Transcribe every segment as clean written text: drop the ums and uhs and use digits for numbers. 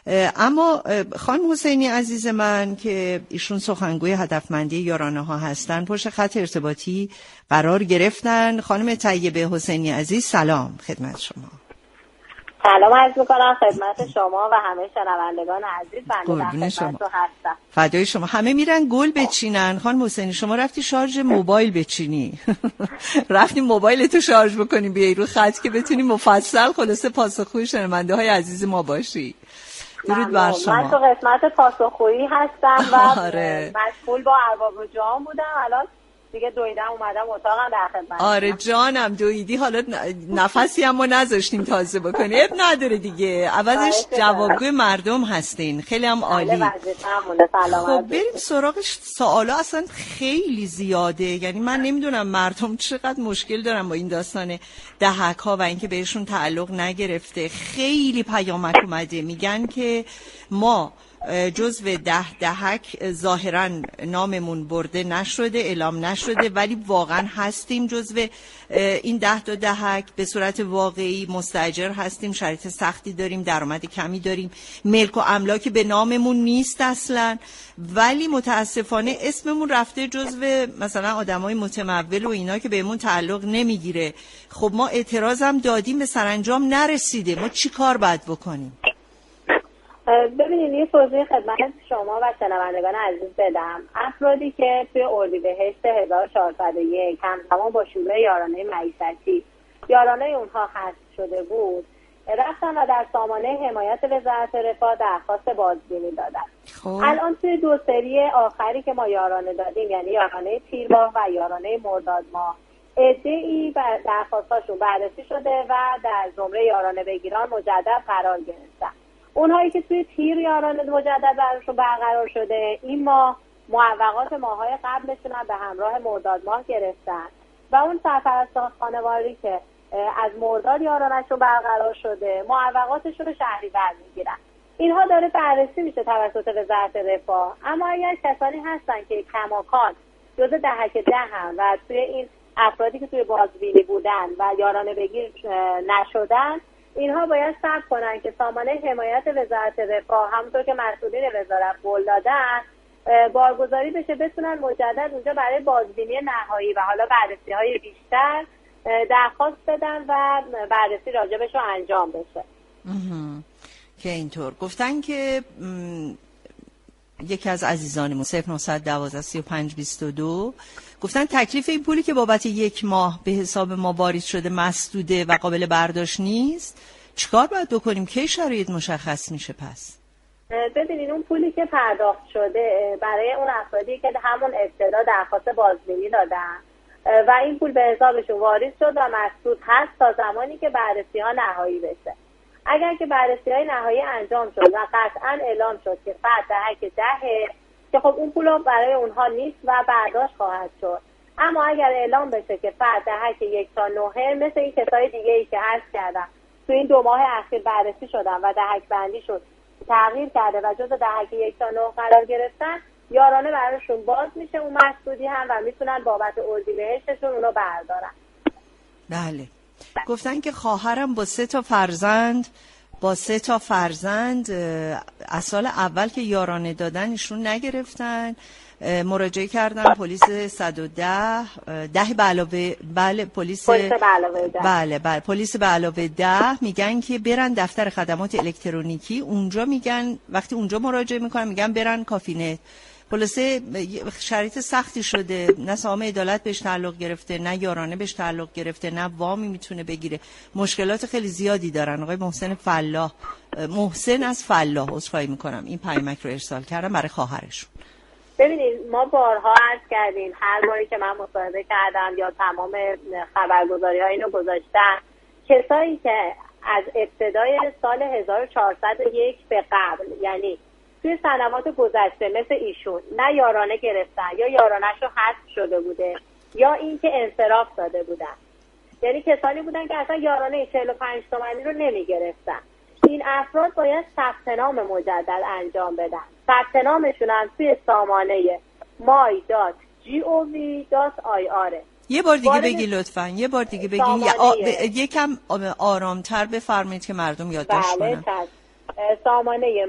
اما خانم حسینی عزیز من که ایشون سخنگوی هدفمندی یارانه ها هستن پشت خط ارتباطی قرار گرفتن. خانم طیبه حسینی عزیز سلام خدمت شما. سلام عرض میکنم خدمت شما و همه شنوندگان عزیز. بنده در خدمتتون هستم. فدای شما. همه میرن گل بچینن. خانم حسینی شما رفتی شارژ موبایل بچینی. رفتی موبایلتو شارژ بکنی بیای رو خط که بتونی مفصل خلاصه پاسخگوی شنونده های عزیز ما باشی. درود بر شما. من تو قسمت پاسخگویی هستم و مشغول با ارباب جام بودم. الان دیگه دویدم اومدم اتاقم در خدمت. آره جانم دویدی. حالا نفسی هم ما نذاشتیم تازه بکنی. اب نداره دیگه. عوضش جوابگوی مردم هستین. خیلی هم عالی. خب بریم سراغ سوالا. اصلا خیلی زیاده. یعنی من نمیدونم مردم چقدر مشکل دارن با این داستان دهک ها و اینکه بهشون تعلق نگرفته. خیلی پیامک اومده میگن که ما جزو 10 دهک ظاهرا ناممون برده نشده، اعلام نشده، ولی واقعا هستیم جزو این 10 تا دهک. به صورت واقعی مستاجر هستیم، شرایط سختی داریم، درآمد کمی داریم، ملک و املاک به ناممون نیست اصلا، ولی متاسفانه اسممون رفته جزو مثلا آدمای متمول و اینا که بهمون تعلق نمیگیره. خب ما اعتراضم دادیم به سرانجام نرسیده. ما چی کار باید بکنیم؟ ببینید یه توضیح خدمت شما و شنوندگان عزیز بدم. افرادی که توی اردیبهشت 1401 همزمان با شروع یارانه معیشتی یارانه اونها حذف شده بود رفتن و در سامانه حمایت وزارت رفاه درخواست بازبینی دادن. الان توی 2 سری آخری که ما یارانه دادیم، یعنی یارانه تیر ماه و یارانه مرداد ماه، عده‌ای درخواستاشون بررسی شده و در زمره یارانه بگیران مجدد قرار گرفتن. اونهایی که توی تیر یارانه مجدد براشون برقرار شده این ماه معوقات ماه‌های قبلشون هم به همراه مرداد ماه گرفتن و اون سرپرستان خانواری که از مرداد یارانه‌شون برقرار شده معوقاتشون رو شهریور میگیرن. اینها داره بررسی میشه توسط وزارت رفاه. اما اگر کسانی هستن که کماکان جزء دهک 10 هم و توی این افرادی که توی بازبینی بودن و یارانه بگیر نشدن، اینها باید صبر کنن که سامانه حمایت وزارت رفاه همونطور که مسئولین وزارت قول دادن بارگذاری بشه، بتونن مجدد اونجا برای بازبینی نهایی و حالا بررسی‌های بیشتر درخواست بدن و بررسی راجبش رو انجام بشه. که اینطور گفتن که یکی از عزیزانمون 09123522 گفتن تکلیف این پولی که بابت 1 ماه به حساب ما واریز شده مسدوده و قابل برداشت نیست، چیکار باید بکنیم؟ کی شرایط مشخص میشه؟ پس ببینین اون پولی که پرداخت شده برای اون افرادی که همون ابتدا درخواست بازبینی دادن و این پول به حسابشون واریز شد و مسدود هست تا زمانی که بررسی‌ها نهایی بشه. اگر که بررسی‌های نهایی انجام شد و قطعاً اعلام شد که فرد دهک 10 که خب اون پول برای اونها نیست و برداشت خواهد شد. اما اگر اعلام بشه که فرد دهک 1 تا 9 مثل این کسای دیگه‌ای که عرض کردم تو این 2 ماه اخیر بررسی شدن و دهک بندی شد تغییر کرده و جزء دهک 1 تا 9 قرار گرفتن، یارانه براشون باز میشه اون مسدودی هم و میتونن بابت اردیبهشتشون اونو بردارن. بله. گفتن که خواهرم با 3 تا فرزند از سال اول که یارانه دادن ایشون نگرفتن، مراجعه کردن پلیس 110 به علاوه پلیس به علاوه 10 میگن که برن دفتر خدمات الکترونیکی. اونجا میگن وقتی اونجا مراجعه میکنن میگن برن کافینت. خلاصه شرایط سختی شده، نه سهام عدالت بهش تعلق گرفته، نه یارانه بهش تعلق گرفته، نه وامی میتونه بگیره. مشکلات خیلی زیادی دارن. آقای محسن از فلاح عذرخواهی میکنم این پیامک رو ارسال کردم برای خواهرشون. ببینید ما بارها عرض کردیم، هر باری که من مصاحبه کردم یا تمام خبرگزاری‌ها اینو گذاشتن، کسایی که از ابتدای سال 1401 به قبل، یعنی توی سنوات گذشته مثل ایشون نه یارانه گرفتن یا یارانه‌شو حذف شده بوده یا اینکه انصراف داده بودن، یعنی کسانی بودن که اصلا یارانه 45 تومانی رو نمیگرفتن، این افراد باید ثبت نام مجدد انجام بدن. ثبت نامشون هم توی سامانه my.gov.ir. یه بار دیگه بگی لطفاً، یه بار دیگه بگی، یکم آرامتر بفرمایید که مردم یادداشت کنن. سامانه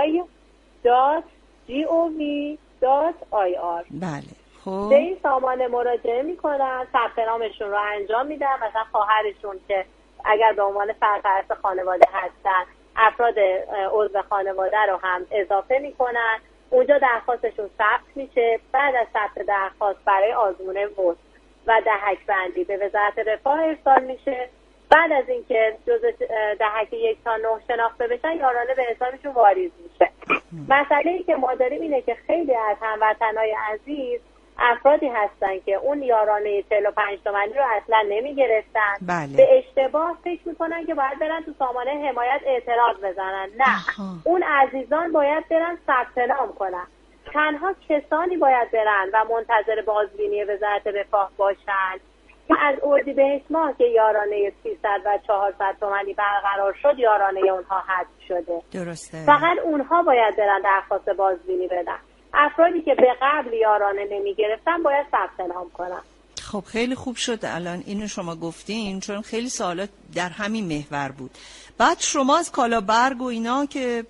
my.gov.ir. بله. خب به این سامانه مراجعه میکنن، ثبت نامشون رو انجام میدن. مثلا خواهرشون که اگر به عنوان سرپرست خانواده هستن، افراد عضو خانواده رو هم اضافه میکنن. اونجا درخواستشون ثبت میشه. بعد از ثبت درخواست برای آزمون ووت و دهک بندی به وزارت رفاه ارسال میشه. بعد از اینکه جزء دهک 1 تا 9 شناخته بشن، یارانه به حسابشون واریز میشه. مسئله‌ای که ما داریم اینه که خیلی از هموطنای عزیز افرادی هستن که اون یارانه 45 تومانی رو اصلا نمیگرفتن. بله. به اشتباه فکر میکنن که باید برن تو سامانه حمایت اعتراض بزنن. نه، اون عزیزان باید برن ثبت نام کنن. تنها کسانی باید برن و منتظر بازبینی وزارت رفاه باشن که از اردیبهشت ماه که یارانه 300 و 400 تومانی برقرار شد، یارانه اونها حذف شده. درسته. فقط اونها باید برن درخواست بازبینی بدن. افرادی که به قبل یارانه نمی گرفتن باید ثبت نام کنن. خب خیلی خوب شد الان اینو شما گفتین، چون خیلی سوالات در همین محور بود. بعد شما از کالابرگ و اینا که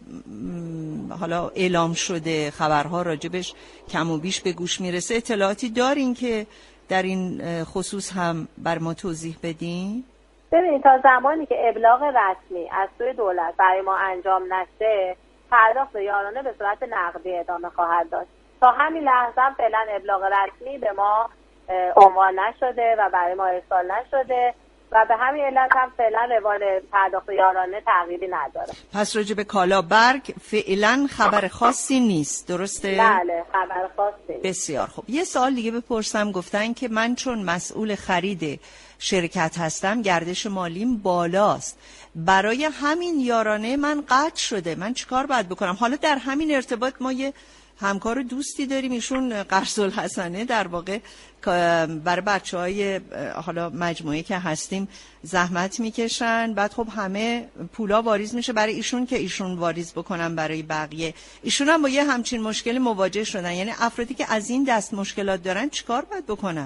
حالا اعلام شده، خبرها راجبش کم و بیش به گوش میرسه، اطلاعاتی دارین که در این خصوص هم بر ما توضیح بدین؟ ببینید، تا زمانی که ابلاغ رسمی از سوی دولت برای ما انجام نشه، پرداخت یارانه به صورت نقدی ادامه خواهد داشت. تا همین لحظه هم فعلا ابلاغ رسمی به ما عنوان نشده و برای ما ارسال نشده و به همین علت هم فعلا روال پرداخت یارانه تغییری نداره. پس راجع به کالابرگ فعلا خبر خاصی نیست، درسته؟ بله، خبر خاصی. بسیار خوب. یه سوال دیگه بپرسم. گفتن که من چون مسئول خرید شرکت هستم، گردش مالیم بالاست، برای همین یارانه من قطع شده، من چیکار باید بکنم؟ حالا در همین ارتباط ما یه همکار و دوستی داریم، ایشون قرض‌الحسنه در واقع برای بچه‌های حالا مجموعه که هستیم زحمت میکشن، بعد خب همه پولا واریز میشه برای ایشون که ایشون واریز بکنن برای بقیه. ایشون هم با یه همچین مشکلی مواجه شدن. یعنی افرادی که از این دست مشکلات دارن چیکار باید بکنن؟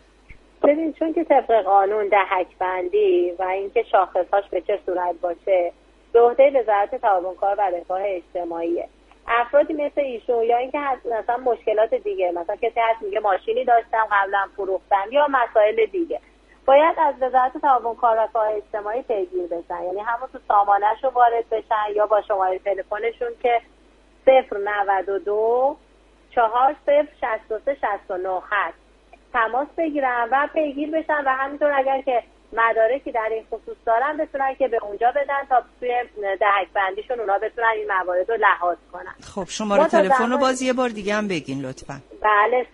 ببین، چون که طبق قانون دهک بندی و اینکه شاخصهاش به چه صورت باشه به عهده وزارت تعاون کار و رفاه اجتماعیه. افرادی مثل ایشون یا اینکه مثلا مشکلات دیگه، مثلا کسی هست میگه ماشینی داشتم قبلا فروختم یا مسائل دیگه، باید از وزارت تعاون کار و رفاه اجتماعی پیگیر بشن. یعنی همون تو سامانه‌شو وارد بشن یا با شماره تلفنشون که 092 4063 69 هست تماس بگیرن و پیگیر بشن و همینطور اگر که مدارکی در این خصوص دارن بتونن که به اونجا بدن تا توی دهک بندیشون اونا بتونن این موارد رو لحاظ کنن. خب شماره تلفن رو باز یه بار دیگه هم بگین لطفا. بله،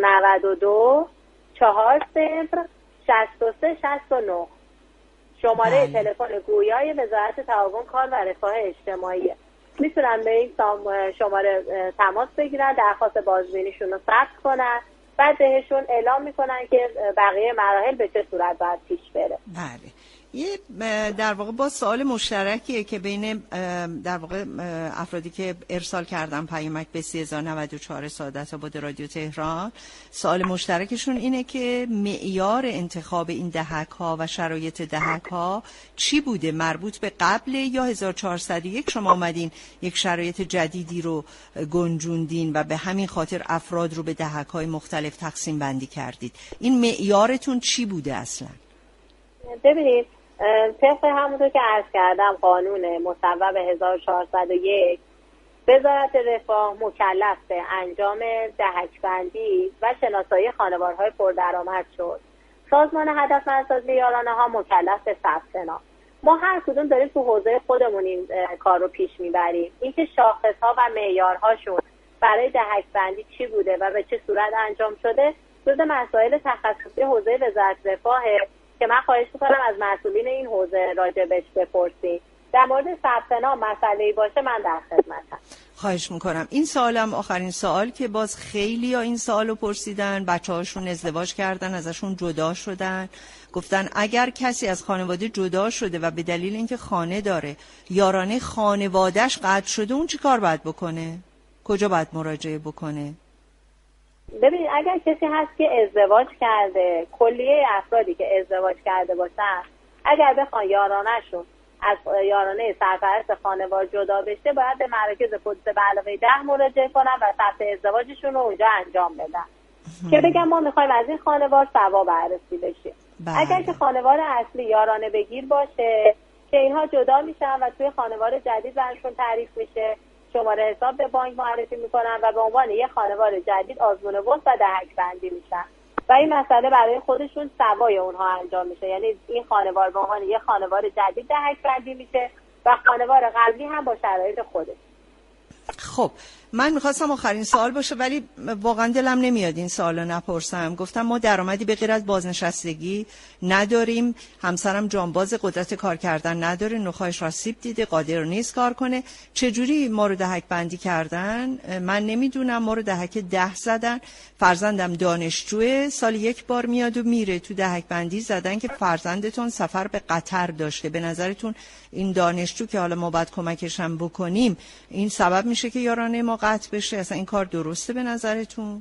092 40 63 69 شماره تلفن گویای وزارت تعاون کار و رفاه اجتماعی. میتونن به این شماره تماس بگیرن، درخواست بازبینیشون رو ثبت کنن، بعد بهشون اعلام میکنن که بقیه مراحل به چه صورت باید پیش بره. بله. یه در واقع با سوال مشترکیه که بین در واقع افرادی که ارسال کردن پیامک به 3094 سعادت آباد رادیو تهران، سوال مشترکشون اینه که معیار انتخاب این دهک ها و شرایط دهک ها چی بوده؟ مربوط به قبل یا 1401 شما اومدین یک شرایط جدیدی رو گنجوندین و به همین خاطر افراد رو به دهک های مختلف تقسیم بندی کردید؟ این معیارتون چی بوده اصلا؟ ببینید، طبق همونطور که عرض کردم قانون مصوب 1401 وزارت رفاه مکلف به انجام دهک بندی و شناسایی خانوارهای پردرآمد شد. سازمان هدفمندسازی یارانه ها مکلف به ثبت نام. ما هر کدوم داریم تو حوزه خودمون این کار رو پیش میبریم. اینکه شاخص‌ها و معیارهاشون برای دهک بندی چی بوده و به چه صورت انجام شده جزء مسائل تخصصی حوزه وزارت رفاهه که من خواهش میکنم از مسئولین این حوزه راجبش بپرسید. در مورد ثبت نام مسئله‌ای باشه من در خدمتم. خواهش میکنم. این سوالم آخرین سوال که باز خیلی ها این سوالو پرسیدن، بچه‌هاشون ازدواج کردن، ازشون جدا شدن، گفتن اگر کسی از خانواده جدا شده و به دلیل اینکه خانه داره یارانه خانواده‌اش قطع شده، اون چی کار باید بکنه؟ کجا باید مراجعه بکنه؟ ببینید، اگر کسی هست که ازدواج کرده، کلیه افرادی که ازدواج کرده باشن اگر بخوان یارانه‌شون از یارانه سرپرست خانوار جدا بشه باید به مراکز پلیس به علاوه 10 مراجعه کنن و ثبت ازدواجشون رو اونجا انجام بدن که بگم ما میخوایم از این خانوار ثواب بررسی بشه. اگر که خانوار اصلی یارانه بگیر باشه که اینها جدا میشن و توی خانوار جدید برشون تعریف میشه، شماره حساب به بانک معرفی میکنن و به عنوان یه خانوار جدید آزمون وسط و دهک بندی میشن و این مسئله برای خودشون سوای اونها انجام میشه. یعنی این خانوار به عنوان یه خانوار جدید دهک بندی میشه و خانوار قبلی هم با شرایط خودش. خب من میخواستم آخرین سوال باشه ولی واقعا دلم نمیاد این سوالو نپرسم. گفتم ما درآمدی به غیر از بازنشستگی نداریم، همسرم جانباز قدرت کار کردن نداره، نخواهش را سیب دیده، قادر نیست کار کنه. چجوری ما رو دهک بندی کردن؟ من نمیدونم. ما رو دهک 10 زدن. فرزندم دانشجوه، سال 1 بار میاد و میره. تو دهک بندی زدن که فرزندتون سفر به قطر داشته. به نظرتون این دانشجو که حالا ما باید کمکش هم بکنیم این سبب میشه که یارانه ما قطع بشه؟ اصلا این کار درسته به نظرتون؟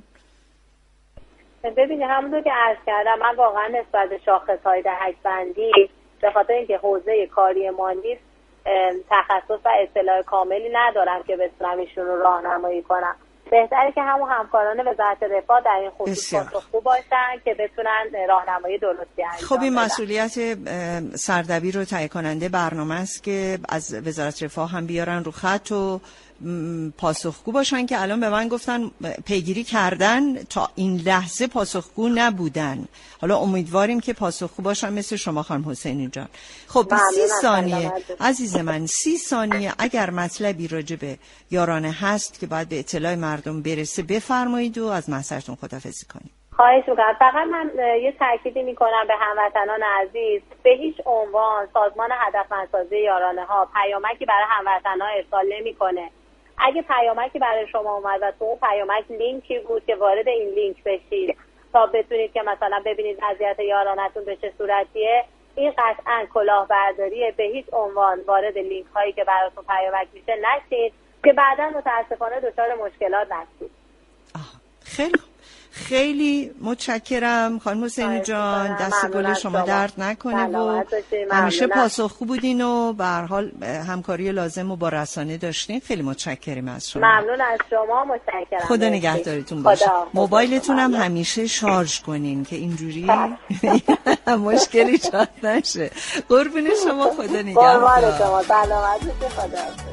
ببینید همونطور که عرض کردم من واقعا نسبت به شاخص‌های دهک بندی به خاطر اینکه حوزه کاری ما نیست تخصص و اطلاع کاملی ندارم که بتونم ایشون رو راهنمایی کنم. بهتره که همکاران وزارت رفاه در این خصوص پاسخگو باشن که بتونن راهنمایی درستی انجام بدن. خب این بدن. مسئولیت سردبیر رو تهیه کننده برنامه است که از وزارت رفاه هم بیارن رو خط و پاسخگو باشن که الان به من گفتن پیگیری کردن تا این لحظه پاسخگو نبودن. حالا امیدواریم که پاسخگو باشن مثل شما خانم حسینی جان. خب 30 ثانیه عزیز من، 30 ثانیه اگر مطلبی راجع به یارانه هست که باید به اطلاع مردم برسه بفرمایید و از محضرتون خداحافظی کنیم. خواهش میکنم. فقط من یه تأکیدی میکنم به هموطنان عزیز، به هیچ عنوان سازمان هدفمندسازی یارانه ها پیامکی برای هموطنان ارسال نمیکنه. اگه پیامکی برای شما اومد و تو اون پیامک لینکی بود که وارد این لینک بشید تا بتونید که مثلا ببینید وضعیت یارانتون به چه صورتیه، این قطعا کلاهبرداریه. به هیچ عنوان وارد لینک هایی که براتون پیامک میشه نشید که بعدا متاسفانه دچار مشکلات نشید. خیلی متشکرم خانم حسینی جان، دست گل شما درد نکنه و همیشه پاسخگو بودین و به هر حال همکاری لازم و با رسانه داشتین. خیلی متشکرم از شما. ممنون از شما، متشکرم. خدا نگهدارتون باشه. موبایلتون هم همیشه شارژ کنین که اینجوری مشکلی ایجاد نشه. قربون شما، خدا نگهدار. قربان شما، سلامت باشید. خدا